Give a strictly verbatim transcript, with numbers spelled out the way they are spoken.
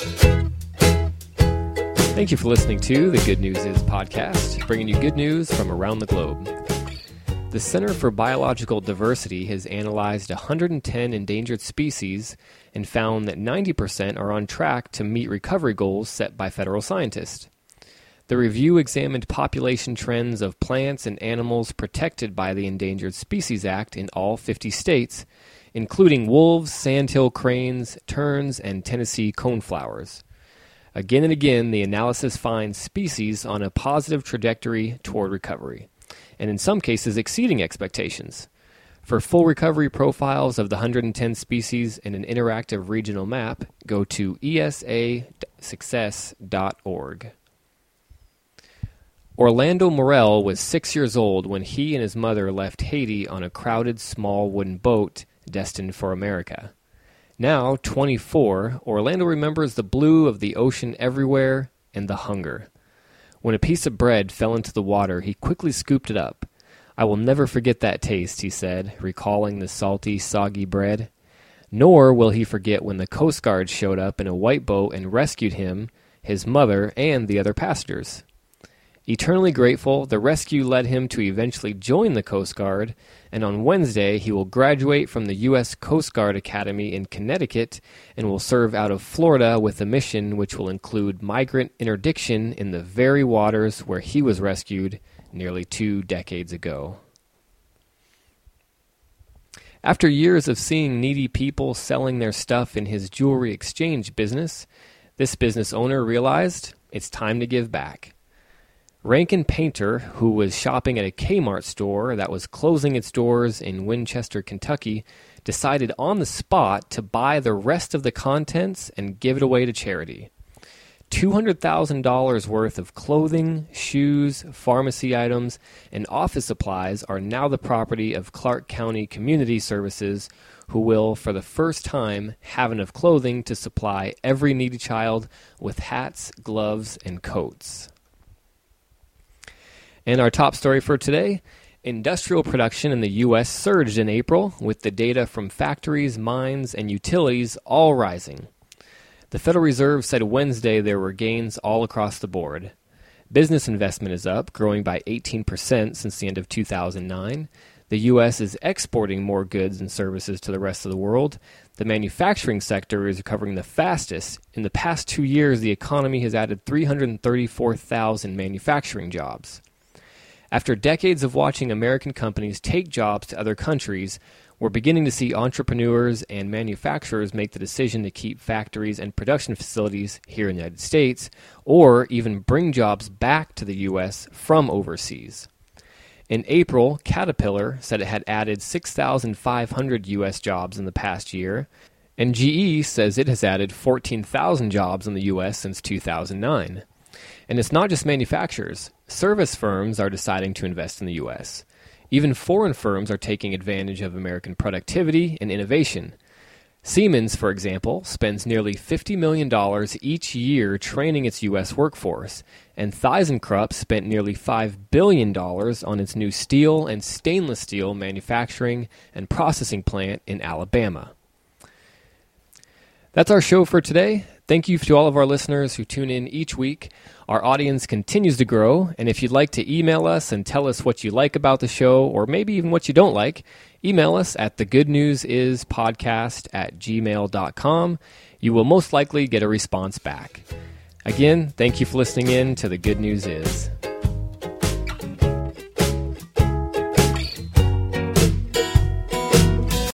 Thank you for listening to the Good News Is podcast, bringing you good news from around the globe. The Center for Biological Diversity has analyzed one hundred ten endangered species and found that ninety percent are on track to meet recovery goals set by federal scientists. The review examined population trends of plants and animals protected by the Endangered Species Act in all fifty states, including wolves, sandhill cranes, terns, and Tennessee coneflowers. Again and again, the analysis finds species on a positive trajectory toward recovery, and in some cases exceeding expectations. For full recovery profiles of the one hundred ten species and an interactive regional map, go to E S A success dot org. Orlando Morel was six years old when he and his mother left Haiti on a crowded small wooden boat destined for America. Now, twenty-four, Orlando remembers the blue of the ocean everywhere and the hunger. When a piece of bread fell into the water, he quickly scooped it up. "I will never forget that taste," he said, recalling the salty, soggy bread. Nor will he forget when the Coast Guard showed up in a white boat and rescued him, his mother, and the other passengers. Eternally grateful, the rescue led him to eventually join the Coast Guard, and on Wednesday he will graduate from the U S Coast Guard Academy in Connecticut and will serve out of Florida with a mission which will include migrant interdiction in the very waters where he was rescued nearly two decades ago. After years of seeing needy people selling their stuff in his jewelry exchange business, this business owner realized it's time to give back. Rankin Painter, who was shopping at a Kmart store that was closing its doors in Winchester, Kentucky, decided on the spot to buy the rest of the contents and give it away to charity. two hundred thousand dollars worth of clothing, shoes, pharmacy items, and office supplies are now the property of Clark County Community Services, who will, for the first time, have enough clothing to supply every needy child with hats, gloves, and coats. And our top story for today, industrial production in the U S surged in April, with the data from factories, mines, and utilities all rising. The Federal Reserve said Wednesday there were gains all across the board. Business investment is up, growing by eighteen percent since the end of two thousand nine. The U S is exporting more goods and services to the rest of the world. The manufacturing sector is recovering the fastest. In the past two years, the economy has added three hundred thirty-four thousand manufacturing jobs. After decades of watching American companies take jobs to other countries, we're beginning to see entrepreneurs and manufacturers make the decision to keep factories and production facilities here in the United States, or even bring jobs back to the U S from overseas. In April, Caterpillar said it had added six thousand five hundred U S jobs in the past year, and G E says it has added fourteen thousand jobs in the U S since two thousand nine. And it's not just manufacturers. Service firms are deciding to invest in the U S. Even foreign firms are taking advantage of American productivity and innovation. Siemens, for example, spends nearly fifty million dollars each year training its U S workforce, and ThyssenKrupp spent nearly five billion dollars on its new steel and stainless steel manufacturing and processing plant in Alabama. That's our show for today. Thank you to all of our listeners who tune in each week. Our audience continues to grow, and if you'd like to email us and tell us what you like about the show, or maybe even what you don't like, email us at thegoodnewsispodcast at gmail dot com. You will most likely get a response back. Again, thank you for listening in to The Good News Is.